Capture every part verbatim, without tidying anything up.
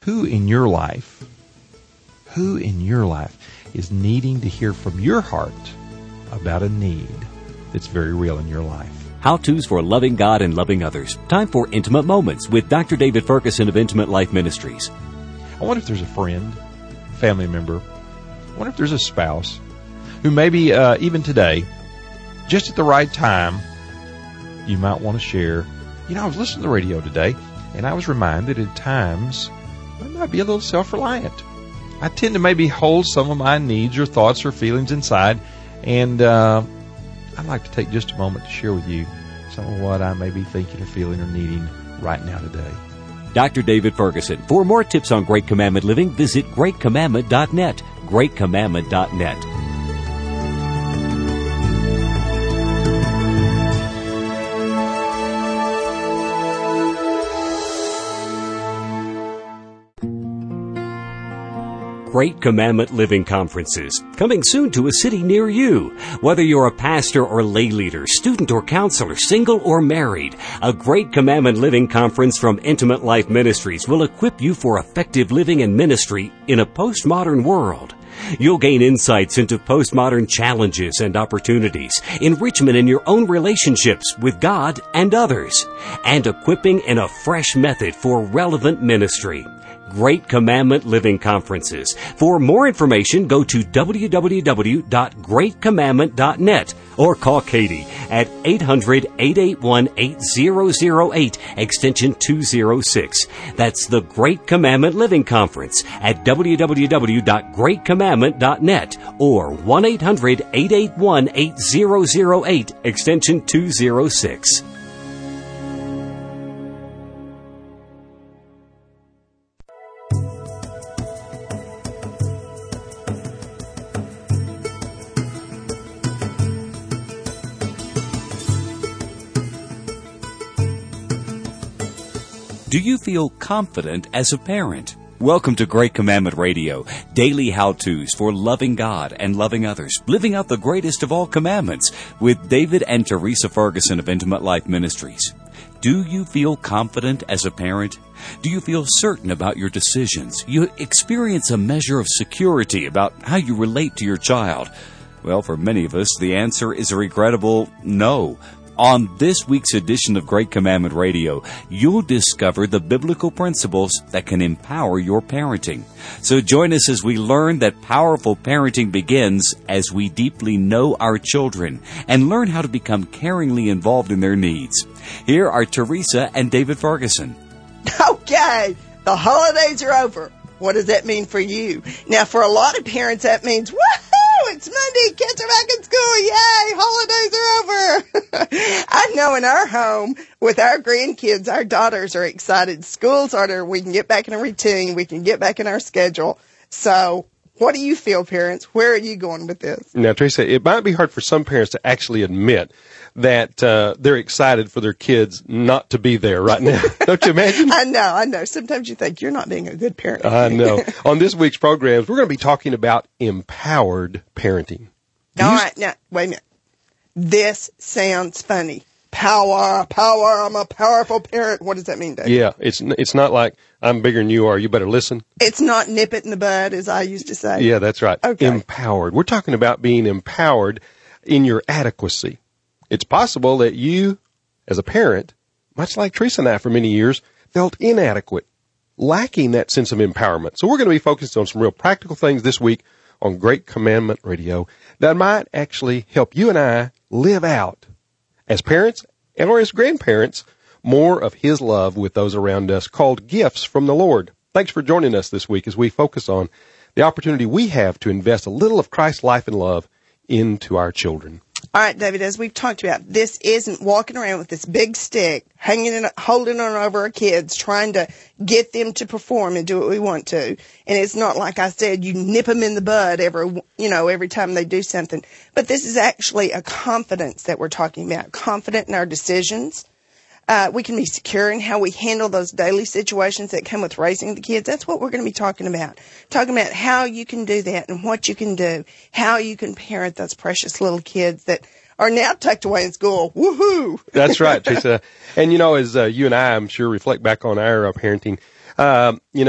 who in your life, who in your life is needing to hear from your heart about a need that's very real in your life? How-tos for loving God and loving others. Time for Intimate Moments with Doctor David Ferguson of Intimate Life Ministries. I wonder if there's a friend, family member, I wonder if there's a spouse who maybe uh, even today, just at the right time, you might want to share. You know, I was listening to the radio today, and I was reminded at times I might be a little self-reliant. I tend to maybe hold some of my needs or thoughts or feelings inside, and uh, I'd like to take just a moment to share with you some of what I may be thinking or feeling or needing right now today. Doctor David Ferguson. For more tips on Great Commandment living, visit great commandment dot net. great commandment dot net. Great Commandment Living Conferences, coming soon to a city near you. Whether you're a pastor or lay leader, student or counselor, single or married, a Great Commandment Living Conference from Intimate Life Ministries will equip you for effective living and ministry in a postmodern world. You'll gain insights into postmodern challenges and opportunities, enrichment in your own relationships with God and others, and equipping in a fresh method for relevant ministry. Great Commandment Living Conferences. For more information, go to w w w dot great commandment dot net or call Katie at eight hundred, eight eight one, eight zero zero eight, extension two oh six. That's the Great Commandment Living Conference at w w w dot great commandment dot net or one eight hundred, eight eight one, eight zero zero eight, extension two oh six. Do you feel confident as a parent? Welcome to Great Commandment Radio, daily how-tos for loving God and loving others, living out the greatest of all commandments with David and Teresa Ferguson of Intimate Life Ministries. Do you feel confident as a parent? Do you feel certain about your decisions? You experience a measure of security about how you relate to your child? Well, for many of us, the answer is a regrettable no. On this week's edition of Great Commandment Radio, you'll discover the biblical principles that can empower your parenting. So join us as we learn that powerful parenting begins as we deeply know our children and learn how to become caringly involved in their needs. Here are Teresa and David Ferguson. Okay, the holidays are over. What does that mean for you? Now, for a lot of parents, that means, woohoo, it's Monday, kids are back in school, yay, holidays are over. I know in our home, with our grandkids, our daughters are excited. School's over, we can get back in a routine, we can get back in our schedule. So, what do you feel, parents? Where are you going with this? Now, Teresa, it might be hard for some parents to actually admit that uh, they're excited for their kids not to be there right now. Don't you imagine? I know, I know. Sometimes you think you're not being a good parent. I know. On this week's programs, we're going to be talking about empowered parenting. All right, now, wait a minute. This sounds funny. Power, power, I'm a powerful parent. What does that mean, Dave? Yeah, it's it's not like I'm bigger than you are, you better listen. It's not nip it in the bud, as I used to say. Yeah, that's right. Okay. Empowered. We're talking about being empowered in your adequacy. It's possible that you, as a parent, much like Teresa and I for many years, felt inadequate, lacking that sense of empowerment. So we're going to be focused on some real practical things this week on Great Commandment Radio that might actually help you and I live out, as parents and or as grandparents, more of His love with those around us, called gifts from the Lord. Thanks for joining us this week as we focus on the opportunity we have to invest a little of Christ's life and love into our children. All right, David, as we've talked about, this isn't walking around with this big stick, hanging it, holding on over our kids, trying to get them to perform and do what we want to. And it's not like I said, you nip them in the bud every, you know, every time they do something. But this is actually a confidence that we're talking about, confident in our decisions. Uh, we can be secure in how we handle those daily situations that come with raising the kids. That's what we're going to be talking about. Talking about how you can do that and what you can do, how you can parent those precious little kids that are now tucked away in school. Woohoo! That's right, Teresa. And, you know, as uh, you and I, I'm sure, reflect back on our uh, parenting, um, you know,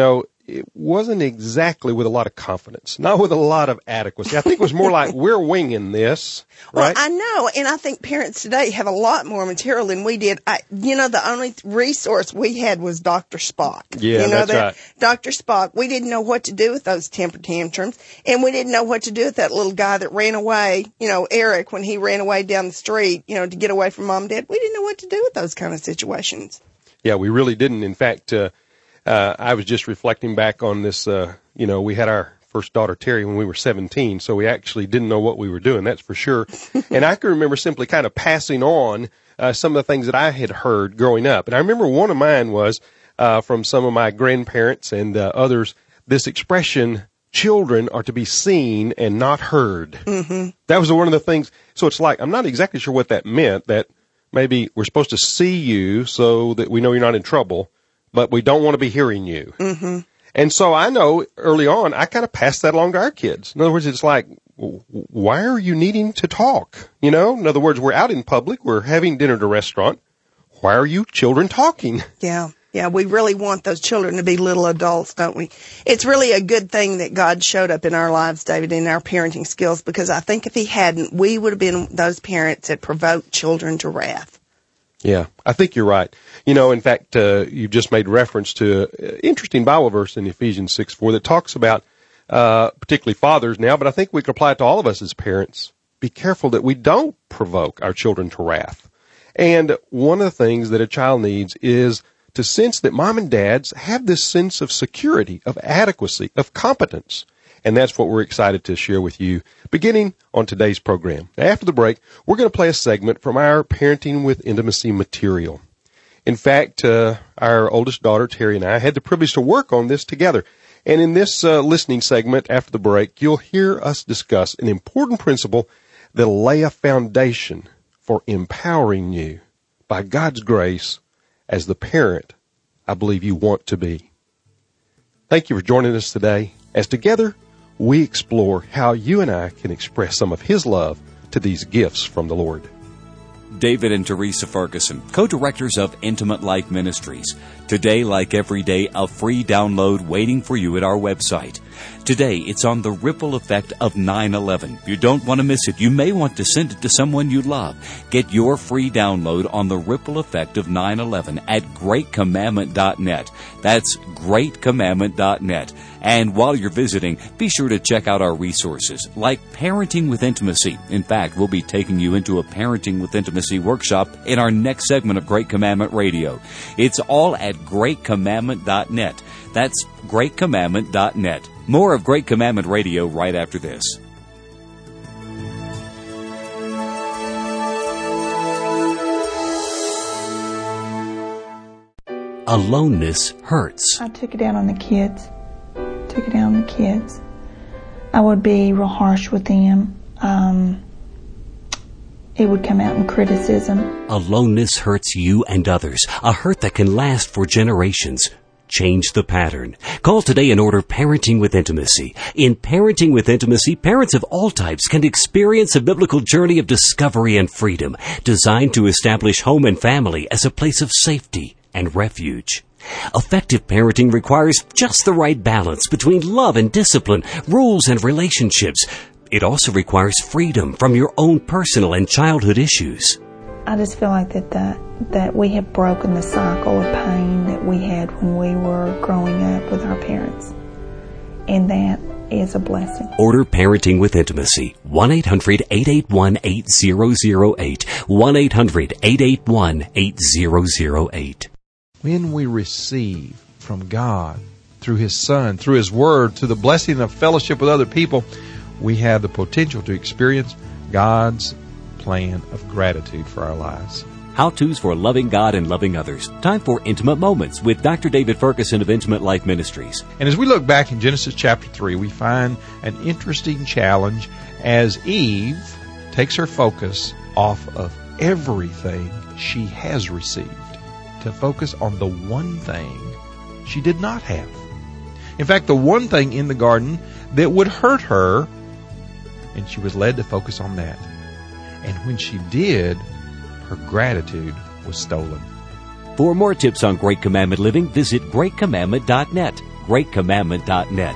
it wasn't exactly with a lot of confidence, not with a lot of adequacy. I think it was more like, we're winging this, right? Well, I know, and I think parents today have a lot more material than we did. I, you know, the only resource we had was Doctor Spock. Yeah, you know, that's that, right. Doctor Spock. We didn't know what to do with those temper tantrums, and we didn't know what to do with that little guy that ran away, you know, Eric, when he ran away down the street, you know, to get away from mom and dad. We didn't know what to do with those kind of situations. Yeah, we really didn't. In fact, uh, uh, I was just reflecting back on this, uh, you know, we had our first daughter, Terry, when we were seventeen, so we actually didn't know what we were doing, that's for sure. And I can remember simply kind of passing on uh, some of the things that I had heard growing up. And I remember one of mine was uh, from some of my grandparents and uh, others, this expression, children are to be seen and not heard. Mm-hmm. That was one of the things. So it's like, I'm not exactly sure what that meant, that maybe we're supposed to see you so that we know you're not in trouble, but we don't want to be hearing you. Mm-hmm. And so I know early on, I kind of passed that along to our kids. In other words, it's like, why are you needing to talk? You know, in other words, we're out in public, we're having dinner at a restaurant. Why are you children talking? Yeah. Yeah, we really want those children to be little adults, don't we? It's really a good thing that God showed up in our lives, David, in our parenting skills, because I think if he hadn't, we would have been those parents that provoked children to wrath. Yeah, I think you're right. You know, in fact, uh, you just made reference to an interesting Bible verse in Ephesians six four that talks about uh, particularly fathers now, but I think we can apply it to all of us as parents. Be careful that we don't provoke our children to wrath. And one of the things that a child needs is to sense that mom and dads have this sense of security, of adequacy, of competence. And that's what we're excited to share with you beginning on today's program. Now, after the break, we're going to play a segment from our Parenting with Intimacy material. In fact, uh, our oldest daughter, Terry, and I had the privilege to work on this together. And in this uh, listening segment after the break, you'll hear us discuss an important principle that'll lay a foundation for empowering you by God's grace as the parent I believe you want to be. Thank you for joining us today as together we explore how you and I can express some of His love to these gifts from the Lord. David and Teresa Ferguson, co-directors of Intimate Life Ministries. Today, like every day, a free download waiting for you at our website. Today, it's on the ripple effect of nine eleven. You don't want to miss it. You may want to send it to someone you love. Get your free download on the ripple effect of nine eleven at great commandment dot net. That's great commandment dot net. And while you're visiting, be sure to check out our resources, like Parenting with Intimacy. In fact, we'll be taking you into a Parenting with Intimacy workshop in our next segment of Great Commandment Radio. It's all at great commandment dot net. That's great commandment dot net. More of Great Commandment Radio right after this. Aloneness hurts. I took it out on the kids. Took it out on the kids. I would be real harsh with them. Um, it would come out in criticism. Aloneness hurts you and others. A hurt that can last for generations. Change the pattern. Call today and order Parenting with Intimacy. In Parenting with Intimacy, parents of all types can experience a biblical journey of discovery and freedom, designed to establish home and family as a place of safety and refuge. Effective parenting requires just the right balance between love and discipline, rules and relationships. It also requires freedom from your own personal and childhood issues. I just feel like that, that that we have broken the cycle of pain that we had when we were growing up with our parents. And that is a blessing. Order Parenting with Intimacy. one eight hundred eight eight one eight zero zero eight. one eight hundred eight eight one eight zero zero eight. When we receive from God through His Son, through His Word, through the blessing of fellowship with other people, we have the potential to experience God's plan of gratitude for our lives. How-tos for loving God and loving others. Time for Intimate Moments with Doctor David Ferguson of Intimate Life Ministries. And as we look back in Genesis chapter three, we find an interesting challenge as Eve takes her focus off of everything she has received to focus on the one thing she did not have. In fact, the one thing in the garden that would hurt her, and she was led to focus on that. And when she did, her gratitude was stolen. For more tips on Great Commandment living, visit great commandment dot net. great commandment dot net.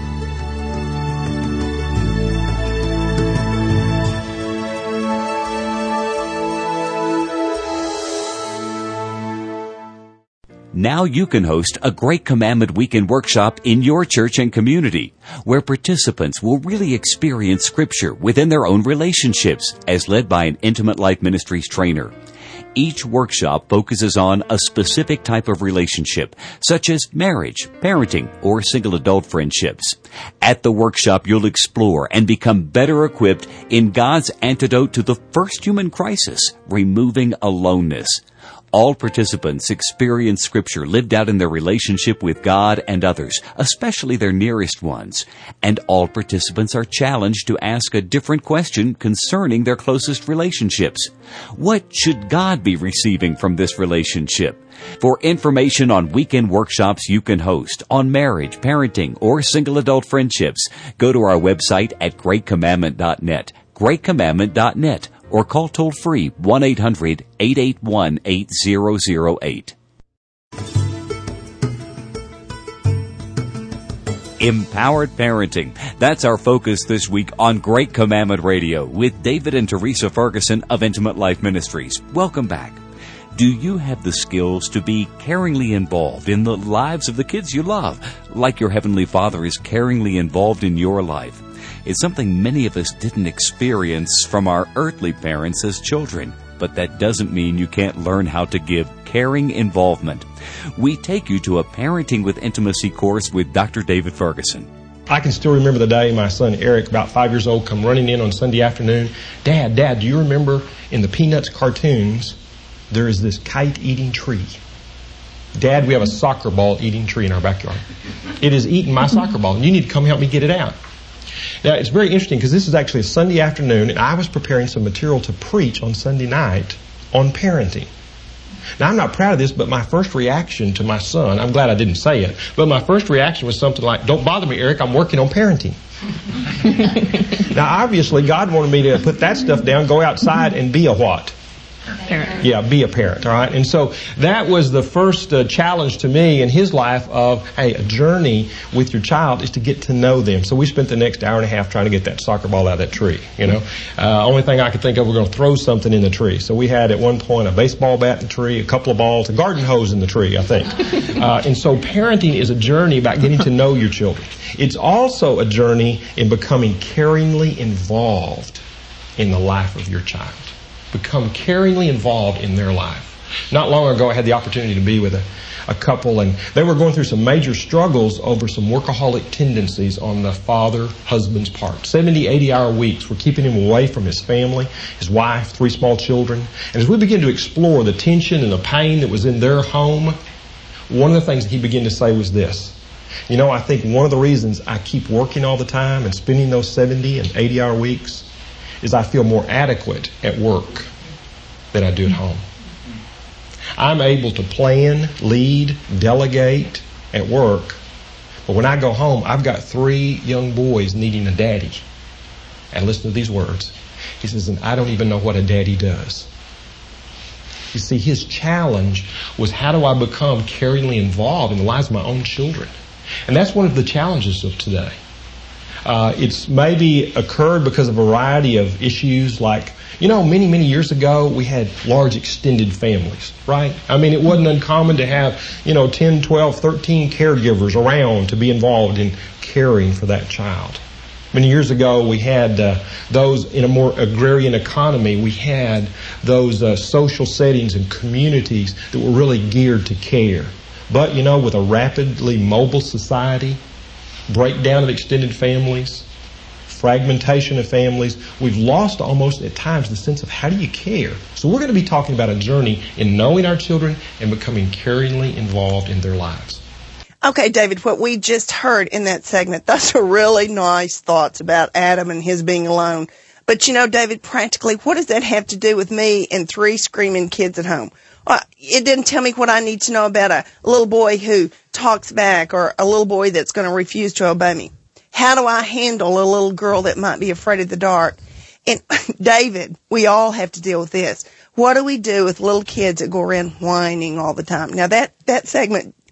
Now you can host a Great Commandment Weekend workshop in your church and community, where participants will really experience Scripture within their own relationships, as led by an Intimate Life Ministries trainer. Each workshop focuses on a specific type of relationship, such as marriage, parenting, or single adult friendships. At the workshop, you'll explore and become better equipped in God's antidote to the first human crisis, removing aloneness. All participants experience Scripture lived out in their relationship with God and others, especially their nearest ones. And all participants are challenged to ask a different question concerning their closest relationships. What should God be receiving from this relationship? For information on weekend workshops you can host on marriage, parenting, or single adult friendships, go to our website at great commandment dot net, great commandment dot net, or call toll-free one eight hundred eight eight one eight zero zero eight. Empowered Parenting. That's our focus this week on Great Commandment Radio with David and Teresa Ferguson of Intimate Life Ministries. Welcome back. Do you have the skills to be caringly involved in the lives of the kids you love, like your Heavenly Father is caringly involved in your life? It's something many of us didn't experience from our earthly parents as children, but that doesn't mean you can't learn how to give caring involvement. We take you to a Parenting with Intimacy course with Doctor David Ferguson. I can still remember the day my son Eric, about five years old, come running in on Sunday afternoon. Dad, Dad, do you remember in the Peanuts cartoons, there is this kite-eating tree? Dad, we have a soccer ball-eating tree in our backyard. It is eating my soccer ball, and you need to come help me get it out. Now, it's very interesting because this is actually a Sunday afternoon, and I was preparing some material to preach on Sunday night on parenting. Now, I'm not proud of this, but my first reaction to my son, I'm glad I didn't say it, but my first reaction was something like, "Don't bother me, Eric, I'm working on parenting." Now, obviously, God wanted me to put that stuff down, go outside, and be a what? Parent. Yeah, be a parent, all right? And so that was the first uh, challenge to me in his life of, hey, a journey with your child is to get to know them. So we spent the next hour and a half trying to get that soccer ball out of that tree, you know. Uh, only thing I could think of, we're going to throw something in the tree. So we had at one point a baseball bat in the tree, a couple of balls, a garden hose in the tree, I think. Uh, and so parenting is a journey about getting to know your children. It's also a journey in becoming caringly involved in the life of your child. Become caringly involved in their life. Not long ago, I had the opportunity to be with a, a couple, and they were going through some major struggles over some workaholic tendencies on the father, husband's part. seventy, eighty-hour weeks were keeping him away from his family, his wife, three small children. And as we began to explore the tension and the pain that was in their home, one of the things that he began to say was this: you know, I think one of the reasons I keep working all the time and spending those seventy and eighty-hour weeks is I feel more adequate at work than I do at home. I'm able to plan, lead, delegate at work, but when I go home, I've got three young boys needing a daddy. And listen to these words. He says, and I don't even know what a daddy does. You see, his challenge was, how do I become caringly involved in the lives of my own children? And that's one of the challenges of today. Uh, it's maybe occurred because of a variety of issues like, you know, many, many years ago, we had large extended families, right? I mean, it wasn't uncommon to have, you know, ten, twelve, thirteen caregivers around to be involved in caring for that child. Many years ago, we had uh, those in a more agrarian economy. We had those uh, social settings and communities that were really geared to care. But, you know, with a rapidly mobile society, breakdown of extended families, fragmentation of families, we've lost almost at times the sense of how do you care? So we're going to be talking about a journey in knowing our children and becoming caringly involved in their lives. Okay, David, what we just heard in that segment, those are really nice thoughts about Adam and his being alone. But you know, David, practically, what does that have to do with me and three screaming kids at home? Well, it didn't tell me what I need to know about a little boy who talks back or a little boy that's going to refuse to obey me. How do I handle a little girl that might be afraid of the dark? And David, we all have to deal with this. What do we do with little kids that go around whining all the time? Now that, that segment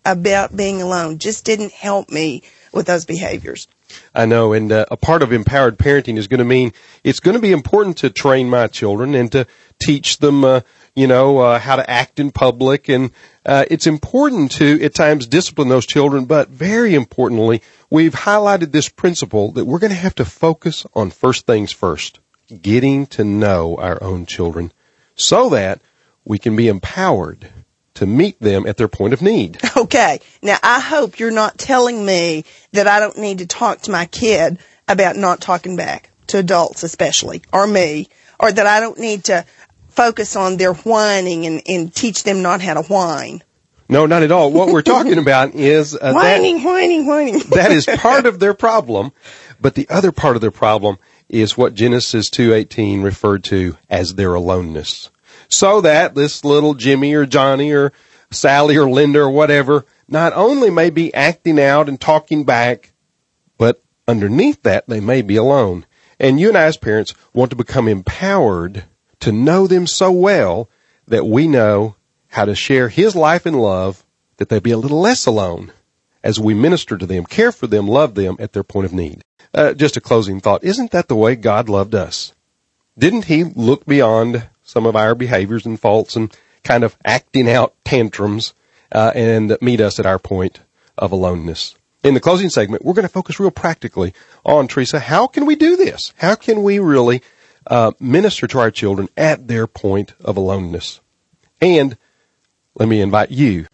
about being alone. Just didn't help me with those behaviors. I know, and uh, a part of empowered parenting is going to mean it's going to be important to train my children and to teach them, uh, you know, uh, how to act in public. And uh, it's important to, at times, discipline those children. But very importantly, we've highlighted this principle that we're going to have to focus on first things first, getting to know our own children so that we can be empowered to meet them at their point of need. Okay. Now, I hope you're not telling me that I don't need to talk to my kid about not talking back, to adults especially, or me, or that I don't need to focus on their whining and, and teach them not how to whine. No, not at all. What we're talking about is uh, whining, that, whining, whining. That is part of their problem, but the other part of their problem is what Genesis two eighteen referred to as their aloneness. So that this little Jimmy or Johnny or Sally or Linda or whatever not only may be acting out and talking back, but underneath that they may be alone. And you and I as parents want to become empowered to know them so well that we know how to share His life and love, that they be a little less alone as we minister to them, care for them, love them at their point of need. Uh, just a closing thought. Isn't that the way God loved us? Didn't He look beyond some of our behaviors and faults and kind of acting out tantrums uh, and meet us at our point of aloneness? In the closing segment, we're going to focus real practically on, Teresa, how can we do this? How can we really uh, minister to our children at their point of aloneness? And let me invite you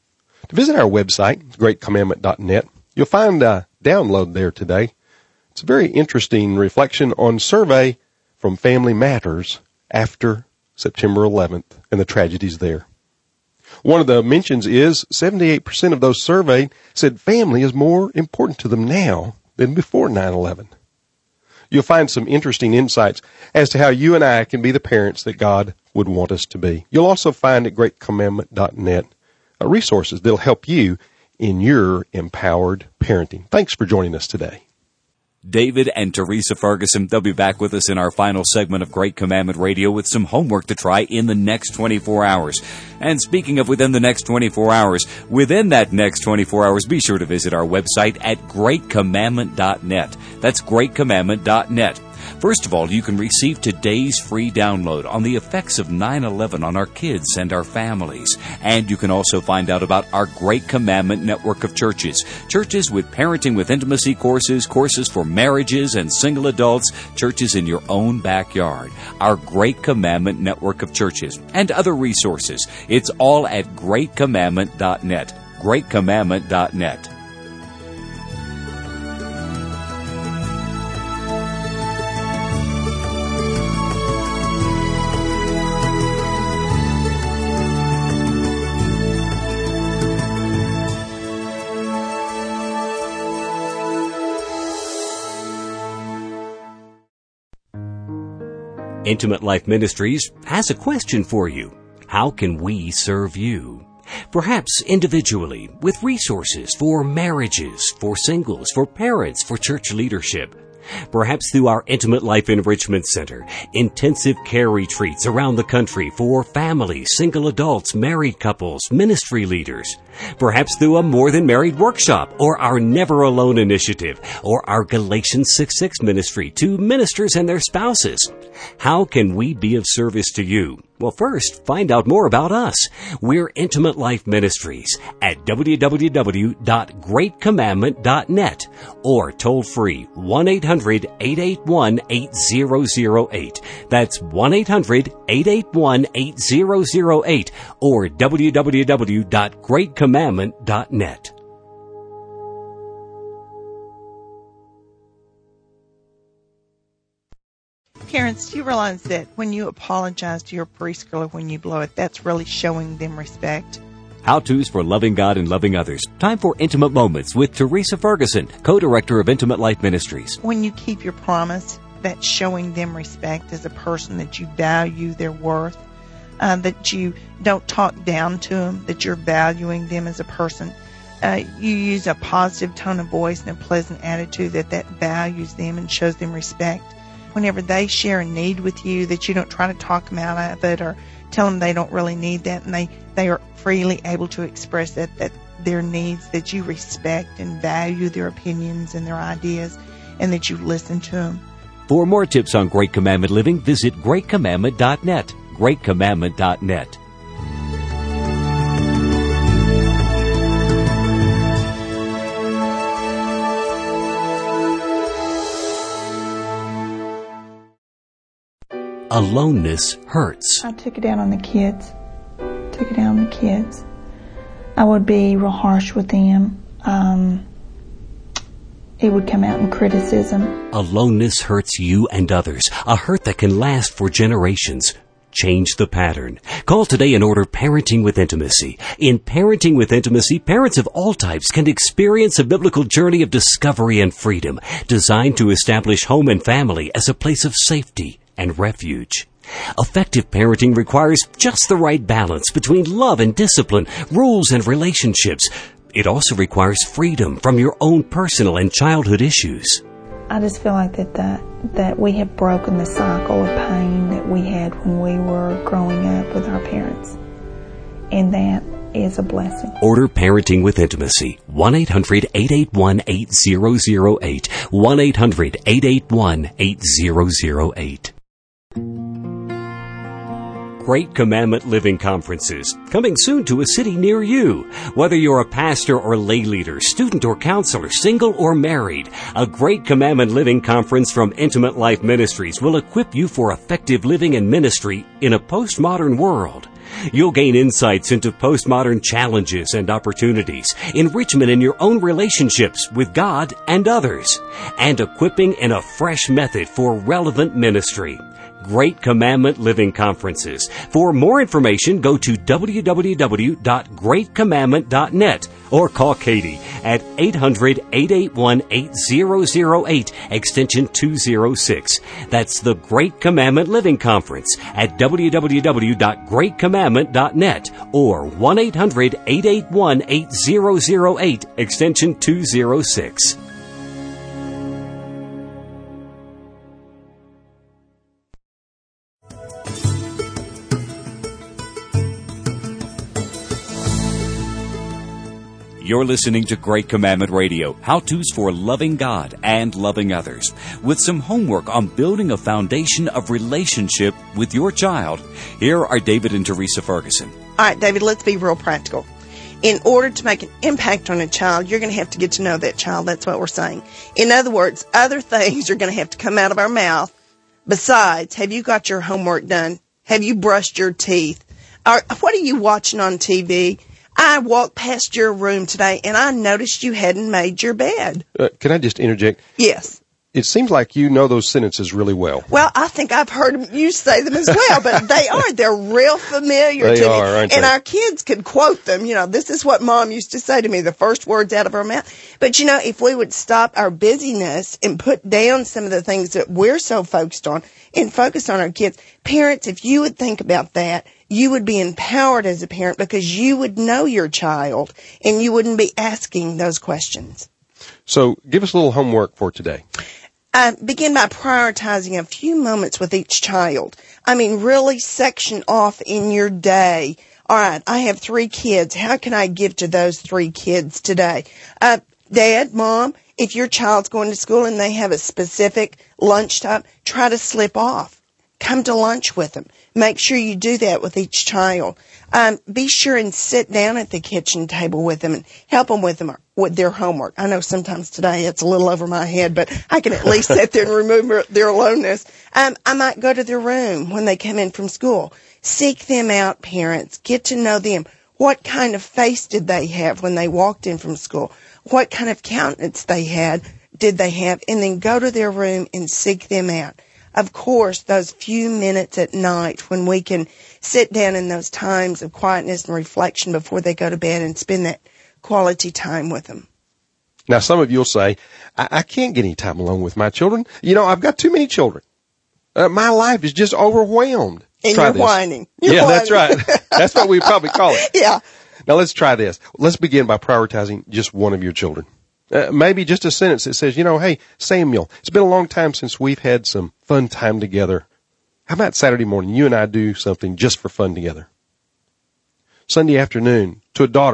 to visit our website, great commandment dot net. You'll find a download there today. It's a very interesting reflection on survey from Family Matters after September eleventh and the tragedies there. One of the mentions is seventy-eight percent of those surveyed said family is more important to them now than before nine eleven. You'll find some interesting insights as to how you and I can be the parents that God would want us to be. You'll also find at great commandment dot net uh, resources that'll help you in your empowered parenting. Thanks for joining us today. David and Teresa Ferguson, they'll be back with us in our final segment of Great Commandment Radio with some homework to try in the next twenty-four hours. And speaking of within the next twenty-four hours, within that next twenty-four hours, be sure to visit our website at great commandment dot net. That's great commandment dot net. First of all, you can receive today's free download on the effects of nine eleven on our kids and our families. And you can also find out about our Great Commandment network of churches. Churches with Parenting with Intimacy courses, courses for marriages and single adults, churches in your own backyard. Our Great Commandment network of churches and other resources. It's all at great commandment dot net. great commandment dot net. Intimate Life Ministries has a question for you. How can we serve you? Perhaps individually, with resources for marriages, for singles, for parents, for church leadership. Perhaps through our Intimate Life Enrichment Center, intensive care retreats around the country for families, single adults, married couples, ministry leaders. Perhaps through a More Than Married workshop, or our Never Alone initiative, or our Galatians six six ministry to ministers and their spouses. How can we be of service to you? Well, first, find out more about us. We're Intimate Life Ministries at w w w dot great commandment dot net or toll free one eight hundred eight eight one eight zero zero eight. That's one eight hundred eight eight one eight zero zero eight or w w w dot great commandment dot net. Parents, do you realize that when you apologize to your preschooler when you blow it, that's really showing them respect? How-tos for loving God and loving others. Time for Intimate Moments with Teresa Ferguson, co-director of Intimate Life Ministries. When you keep your promise, that's showing them respect as a person, that you value their worth, uh, that you don't talk down to them, that you're valuing them as a person. Uh, you use a positive tone of voice and a pleasant attitude that that values them and shows them respect. Whenever they share a need with you, that you don't try to talk them out of it or tell them they don't really need that, and they, they are freely able to express that, that their needs, that you respect and value their opinions and their ideas, and that you listen to them. For more tips on Great Commandment Living, visit great commandment dot net. great commandment dot net. Aloneness hurts. I took it out on the kids. Took it out on the kids. I would be real harsh with them. Um, it would come out in criticism. Aloneness hurts you and others, a hurt that can last for generations. Change the pattern. Call today and order Parenting with Intimacy. In Parenting with Intimacy, parents of all types can experience a biblical journey of discovery and freedom, designed to establish home and family as a place of safety and refuge. Effective parenting requires just the right balance between love and discipline, rules and relationships. It also requires freedom from your own personal and childhood issues. I just feel like that, that, that we have broken the cycle of pain that we had when we were growing up with our parents. And that is a blessing. Order Parenting with Intimacy. one eight hundred eight eight one eight zero zero eight. one eight hundred eight eight one eight zero zero eight. Great Commandment Living Conferences, coming soon to a city near you. Whether you're a pastor or lay leader, student or counselor, single or married, a Great Commandment Living Conference from Intimate Life Ministries will equip you for effective living and ministry in a postmodern world. You'll gain insights into postmodern challenges and opportunities, enrichment in your own relationships with God and others, and equipping in a fresh method for relevant ministry. Great Commandment Living Conferences. For more information, go to w w w dot great commandment dot net or call Katie at eight hundred eight eight one eight zero zero eight, extension two oh six. That's the Great Commandment Living Conference at w w w dot great commandment dot net or one eight hundred eight eight one eight zero zero eight, extension two oh six. You're listening to Great Commandment Radio, how-tos for loving God and loving others, with some homework on building a foundation of relationship with your child. Here are David and Teresa Ferguson. All right, David, let's be real practical. In order to make an impact on a child, you're going to have to get to know that child. That's what we're saying. In other words, other things are going to have to come out of our mouth. Besides, have you got your homework done? Have you brushed your teeth? Or, what are you watching on T V? I walked past your room today, and I noticed you hadn't made your bed. Uh, can I just interject? Yes. It seems like you know those sentences really well. Well, I think I've heard you say them as well, but they are. They're real familiar they to are, me. Aren't and they? Our kids could quote them. You know, this is what Mom used to say to me, the first words out of her mouth. But, you know, if we would stop our busyness and put down some of the things that we're so focused on and focus on our kids, parents, if you would think about that, you would be empowered as a parent because you would know your child and you wouldn't be asking those questions. So give us a little homework for today. Uh, begin by prioritizing a few moments with each child. I mean, really section off in your day. All right, I have three kids. How can I give to those three kids today? Uh, Dad, Mom, if your child's going to school and they have a specific lunchtime, try to slip off. Come to lunch with them. Make sure you do that with each child. Um, be sure and sit down at the kitchen table with them and help them with them with their homework. I know sometimes today it's a little over my head, but I can at least sit there and remove their aloneness. Um, I might go to their room when they come in from school. Seek them out, parents. Get to know them. What kind of face did they have when they walked in from school? What kind of countenance they had, did they have? And then go to their room and seek them out. Of course, those few minutes at night when we can sit down in those times of quietness and reflection before they go to bed and spend that quality time with them. Now, some of you will say, I, I can't get any time alone with my children. You know, I've got too many children. Uh, my life is just overwhelmed. And try you're this. whining. You're yeah, whining. That's right. That's what we probably call it. Yeah. Now, let's try this. Let's begin by prioritizing just one of your children. Uh, maybe just a sentence that says, you know, hey, Samuel, it's been a long time since we've had some fun time together. How about Saturday morning, you and I do something just for fun together? Sunday afternoon, to a daughter,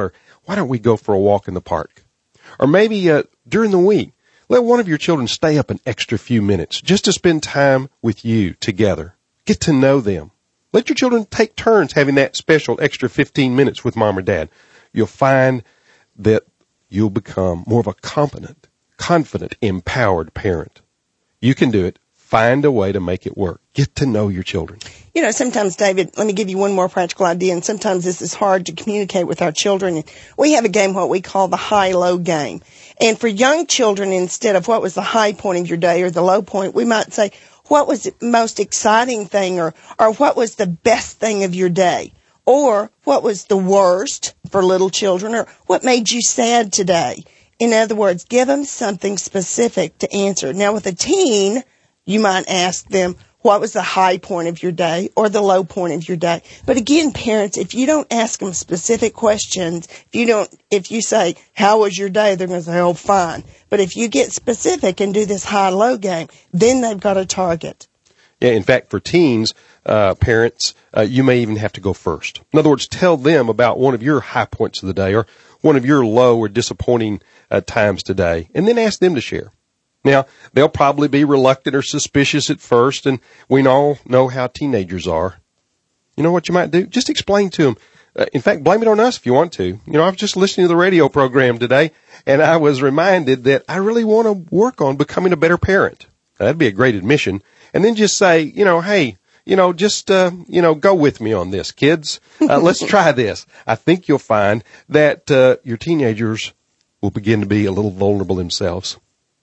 why don't we go for a walk in the park? Or maybe uh, during the week, let one of your children stay up an extra few minutes just to spend time with you together. Get to know them. Let your children take turns having that special extra fifteen minutes with mom or dad. You'll find that you'll become more of a competent, confident, empowered parent. You can do it. Find a way to make it work. Get to know your children. You know, sometimes, David, let me give you one more practical idea, and sometimes this is hard to communicate with our children. We have a game, what we call the high-low game. And for young children, instead of what was the high point of your day or the low point, we might say, what was the most exciting thing, or, or what was the best thing of your day? Or what was the worst for little children, or what made you sad today? In other words, give them something specific to answer. Now, with a teen, you might ask them, what was the high point of your day or the low point of your day? But again, parents, if you don't ask them specific questions, if you don't, if you say, how was your day? They're going to say, oh, fine. But if you get specific and do this high-low game, then they've got a target. Yeah, in fact, for teens, uh, parents, uh, you may even have to go first. In other words, tell them about one of your high points of the day or one of your low or disappointing uh, times today, and then ask them to share. Now, they'll probably be reluctant or suspicious at first, and we all know how teenagers are. You know what you might do? Just explain to them. Uh, in fact, blame it on us if you want to. You know, I was just listening to the radio program today, and I was reminded that I really want to work on becoming a better parent. Now, that'd be a great admission. And then just say, you know, hey, you know, just, uh, you know, go with me on this, kids. Uh, let's try this. I think you'll find that uh, your teenagers will begin to be a little vulnerable themselves.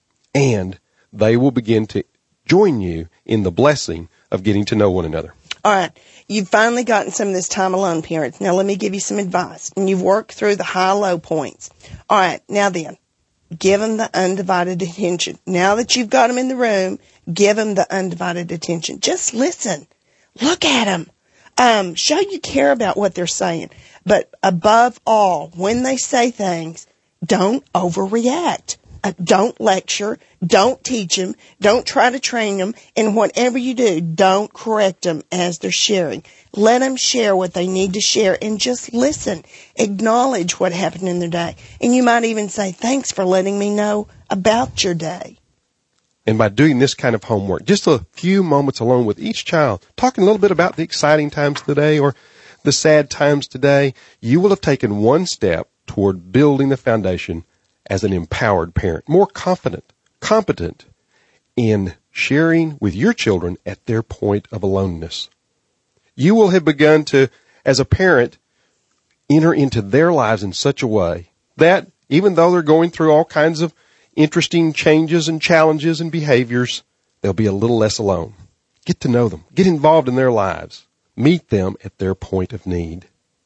And they will begin to join you in the blessing of getting to know one another. All right. You've finally gotten some of this time alone, parents. Now let me give you some advice. And you've worked through the high-low points. All right. Now then, give them the undivided attention. Now that you've got them in the room, give them the undivided attention. Just listen. Look at them. Um, show you care about what they're saying. But above all, when they say things, don't overreact. Uh, don't lecture, don't teach them, don't try to train them, and whatever you do, don't correct them as they're sharing. Let them share what they need to share and just listen. Acknowledge what happened in their day. And you might even say, thanks for letting me know about your day. And by doing this kind of homework, just a few moments alone with each child, talking a little bit about the exciting times today or the sad times today, you will have taken one step toward building the foundation as an empowered parent, more confident, competent in sharing with your children at their point of aloneness. You will have begun to, as a parent, enter into their lives in such a way that even though they're going through all kinds of interesting changes and challenges and behaviors, they'll be a little less alone. Get to know them. Get involved in their lives. Meet them at their point of need.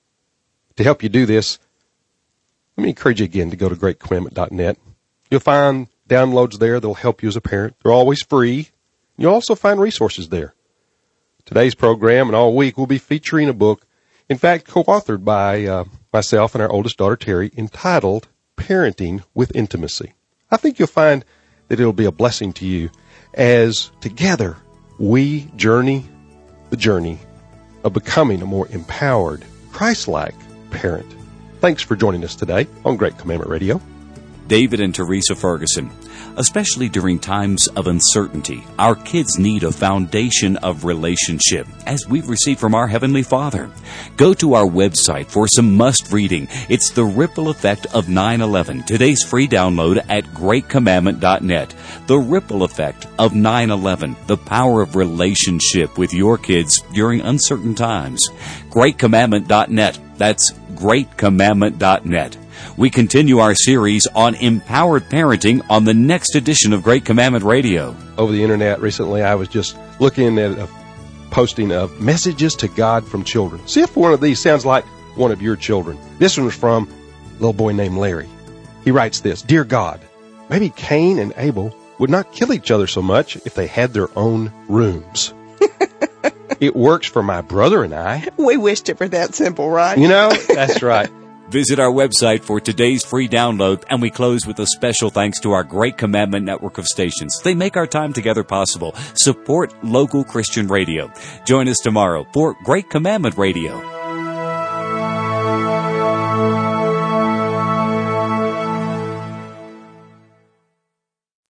To help you do this, let me encourage you again to go to great commandment dot net. You'll find downloads there that'll help you as a parent. They're always free. You'll also find resources there. Today's program and all week we'll be featuring a book, in fact, co-authored by uh, myself and our oldest daughter, Terry, entitled Parenting with Intimacy. I think you'll find that it'll be a blessing to you as together we journey the journey of becoming a more empowered, Christ-like parent. Thanks for joining us today on Great Commandment Radio. David and Teresa Ferguson. Especially during times of uncertainty, our kids need a foundation of relationship, as we've received from our Heavenly Father. Go to our website for some must-reading. It's The Ripple Effect of nine eleven, today's free download at great commandment dot net. The Ripple Effect of nine eleven, the power of relationship with your kids during uncertain times. great commandment dot net. That's great commandment dot net. We continue our series on empowered parenting on the next edition of Great Commandment Radio. Over the internet recently, I was just looking at a posting of messages to God from children. See if one of these sounds like one of your children. This one was from a little boy named Larry. He writes this, Dear God, maybe Cain and Abel would not kill each other so much if they had their own rooms. It works for my brother and I. We wished it were that simple, right? You know, that's right. Visit our website for today's free download, and we close with a special thanks to our Great Commandment network of stations. They make our time together possible. Support local Christian radio. Join us tomorrow for Great Commandment Radio.